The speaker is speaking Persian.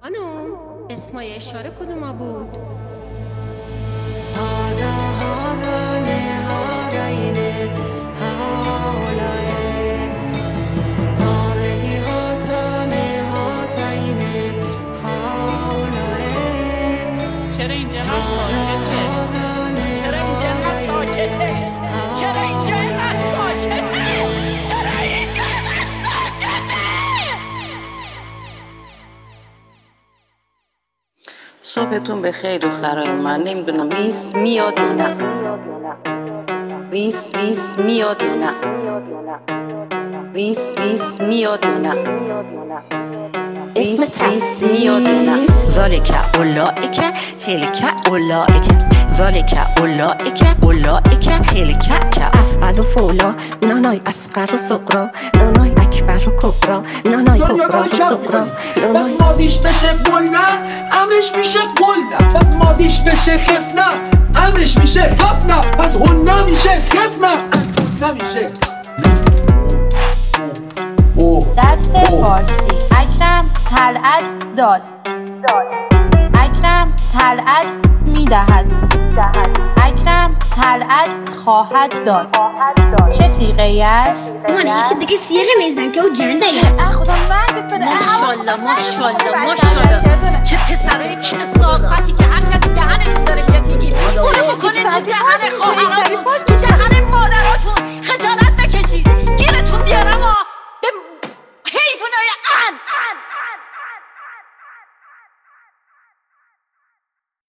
خانم اسمای اشاره کدوما بود؟ چرا اینجا اینقدر ساکته؟ چرا اینجا اینقدر ساکته؟ چرا اینجا اینقدر ساکته؟ چرا اینجا اینقدر ساکته؟ صبحتون بخیر دخترای من. نمیدونم ویس میاد یا نه. ویس میاد یا نه. ویس میاد یا نه. ویس میاد یا نه. ذالک اولئک تلک اولئک ذالک اولئک تلک افعل و فولا نانای اصغر و صغرا نانای اکبر و کبرا نانای کبرا و صغرا بس مازیش بشه گل نه امرش میشه گل نه. بس مازیش بشه خف نه امرش میشه خف نه. پس هون نمیشه خف نه نمیشه. درس فارسی. اکرم طلعت داد. اکرم طلعت میدهد. اکرم طلعت خواهد داد. چه صیغه‌ای است؟ مانه یکی دیگه سیغه نیزن که او جنده یه خدا مرگت بده. ماشالله چه پسرای کشت صافتی که هر کسی دهنتون داره میاد میگی اونو بکنه تو دهن خواهر